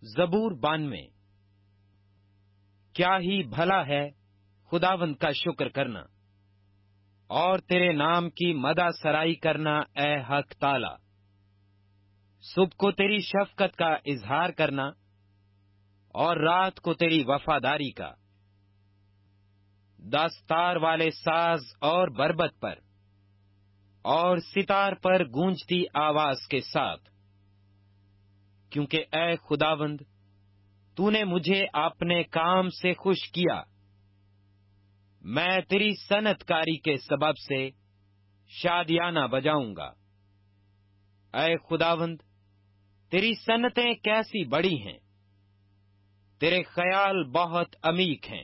زبور 92۔ کیا ہی بھلا ہے خداوند کا شکر کرنا اور تیرے نام کی مدح سرائی کرنا اے حق تعالی۔ صبح کو تیری شفقت کا اظہار کرنا اور رات کو تیری وفاداری کا، دستار والے ساز اور بربت پر اور ستار پر گونجتی آواز کے ساتھ، کیونکہ اے خداوند تو نے مجھے اپنے کام سے خوش کیا۔ میں تیری صنعت کاری کے سبب سے شادیانہ بجاؤں گا۔ اے خداوند تیری صنعتیں کیسی بڑی ہیں، تیرے خیال بہت عمیق ہیں۔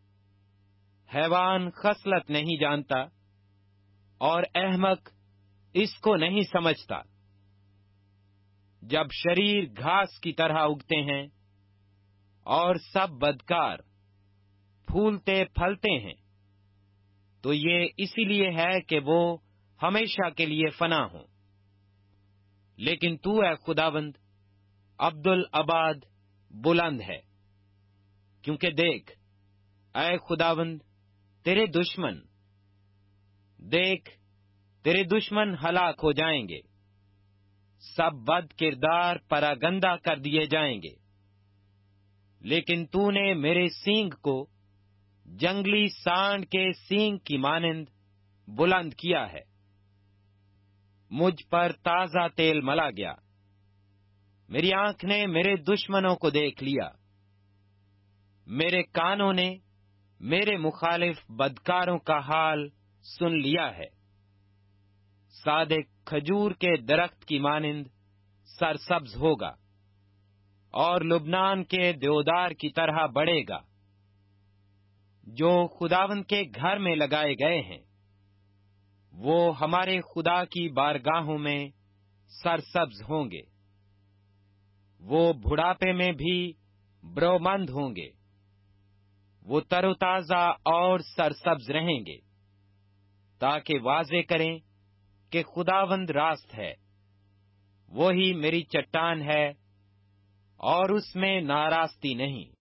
حیوان خصلت نہیں جانتا اور احمق اس کو نہیں سمجھتا۔ جب شریر گھاس کی طرح اگتے ہیں اور سب بدکار پھولتے پھلتے ہیں، تو یہ اسی لیے ہے کہ وہ ہمیشہ کے لیے فنا ہوں۔ لیکن تو اے خداوند عبدالآباد بلند ہے، کیونکہ دیکھ اے خداوند تیرے دشمن ہلاک ہو جائیں گے، سب بد کردار پراگندہ کر دیے جائیں گے۔ لیکن تو نے میرے سینگ کو جنگلی سانڈ کے سینگ کی مانند بلند کیا ہے۔ مجھ پر تازہ تیل ملا گیا، میری آنکھ نے میرے دشمنوں کو دیکھ لیا، میرے کانوں نے میرے مخالف بدکاروں کا حال سن لیا ہے۔ صادق کھجور کے درخت کی مانند سرسبز ہوگا اور لبنان کے دیودار کی طرح بڑھے گا، جو خداوند کے گھر میں لگائے گئے ہیں۔ وہ ہمارے خدا کی بارگاہوں میں سرسبز ہوں گے، وہ بڑھاپے میں بھی برومند ہوں گے، وہ تر و تازہ اور سرسبز رہیں گے، تاکہ واضح کریں کہ خداوند راست ہے، وہی میری چٹان ہے اور اس میں ناراستی نہیں۔